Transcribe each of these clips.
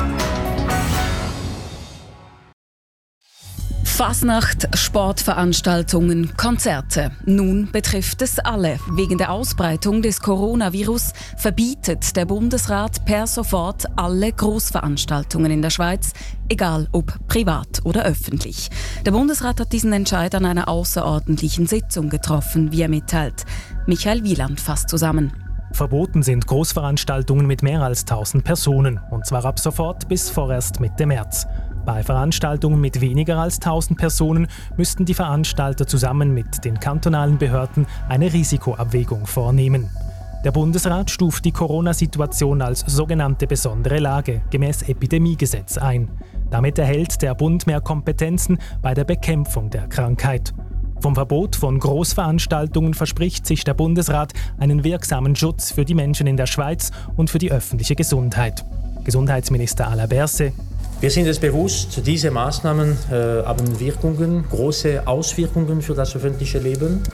Fasnacht, Sportveranstaltungen, Konzerte. Nun betrifft es alle. Wegen der Ausbreitung des Coronavirus verbietet der Bundesrat per sofort alle Großveranstaltungen in der Schweiz, egal ob privat oder öffentlich. Der Bundesrat hat diesen Entscheid an einer außerordentlichen Sitzung getroffen, wie er mitteilt. Michael Wieland fasst zusammen. Verboten sind Großveranstaltungen mit mehr als 1000 Personen, und zwar ab sofort bis vorerst Mitte März. Bei Veranstaltungen mit weniger als 1000 Personen müssten die Veranstalter zusammen mit den kantonalen Behörden eine Risikoabwägung vornehmen. Der Bundesrat stuft die Corona-Situation als sogenannte besondere Lage gemäß Epidemiegesetz ein. Damit erhält der Bund mehr Kompetenzen bei der Bekämpfung der Krankheit. Vom Verbot von Großveranstaltungen verspricht sich der Bundesrat einen wirksamen Schutz für die Menschen in der Schweiz und für die öffentliche Gesundheit. Gesundheitsminister Alain Berset: Wir sind uns bewusst, diese Maßnahmen haben Wirkungen, große Auswirkungen für das öffentliche Leben.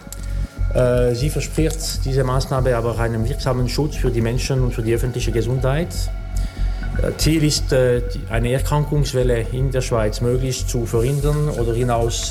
Sie verspricht diese Maßnahme aber einen wirksamen Schutz für die Menschen und für die öffentliche Gesundheit. Ziel ist, eine Erkrankungswelle in der Schweiz möglichst zu verhindern oder hinaus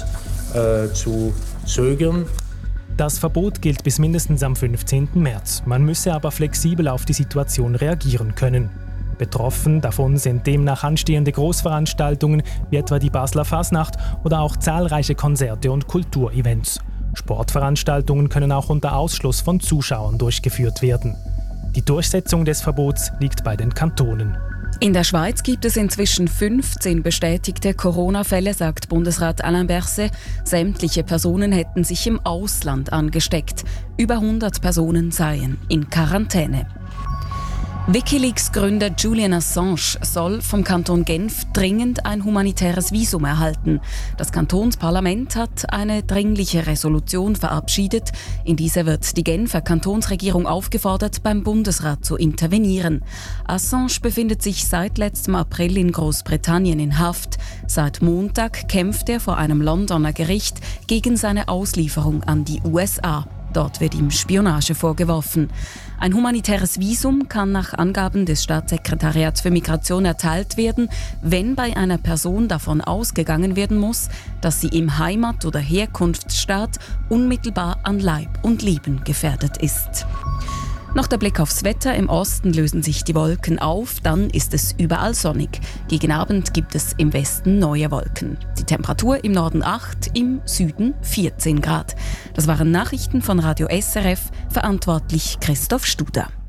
zu zögern. Das Verbot gilt bis mindestens am 15. März. Man müsse aber flexibel auf die Situation reagieren können. Betroffen davon sind demnach anstehende Großveranstaltungen wie etwa die Basler Fasnacht oder auch zahlreiche Konzerte und Kulturevents. Sportveranstaltungen können auch unter Ausschluss von Zuschauern durchgeführt werden. Die Durchsetzung des Verbots liegt bei den Kantonen. In der Schweiz gibt es inzwischen 15 bestätigte Corona-Fälle, sagt Bundesrat Alain Berset. Sämtliche Personen hätten sich im Ausland angesteckt. Über 100 Personen seien in Quarantäne. WikiLeaks-Gründer Julian Assange soll vom Kanton Genf dringend ein humanitäres Visum erhalten. Das Kantonsparlament hat eine dringliche Resolution verabschiedet. In dieser wird die Genfer Kantonsregierung aufgefordert, beim Bundesrat zu intervenieren. Assange befindet sich seit letztem April in Großbritannien in Haft. Seit Montag kämpft er vor einem Londoner Gericht gegen seine Auslieferung an die USA. Dort wird ihm Spionage vorgeworfen. Ein humanitäres Visum kann nach Angaben des Staatssekretariats für Migration erteilt werden, wenn bei einer Person davon ausgegangen werden muss, dass sie im Heimat- oder Herkunftsstaat unmittelbar an Leib und Leben gefährdet ist. Noch der Blick aufs Wetter. Im Osten lösen sich die Wolken auf, dann ist es überall sonnig. Gegen Abend gibt es im Westen neue Wolken. Die Temperatur im Norden 8, im Süden 14 Grad. Das waren Nachrichten von Radio SRF, verantwortlich Christoph Studer.